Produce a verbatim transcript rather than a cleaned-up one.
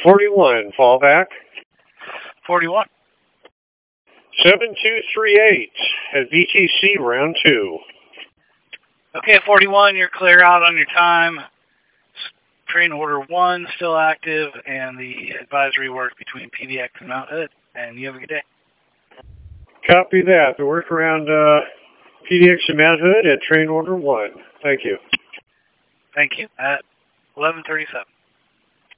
forty-one, fallback. forty-one. seven two three eight at V T C round two. Okay, forty-one, you're clear out on your time. Train order one still active, and the advisory work between P D X and Mount Hood. And you have a good day. Copy that. The work around uh, P D X and Mount Hood at train order one. Thank you. Thank you. At eleven thirty-seven.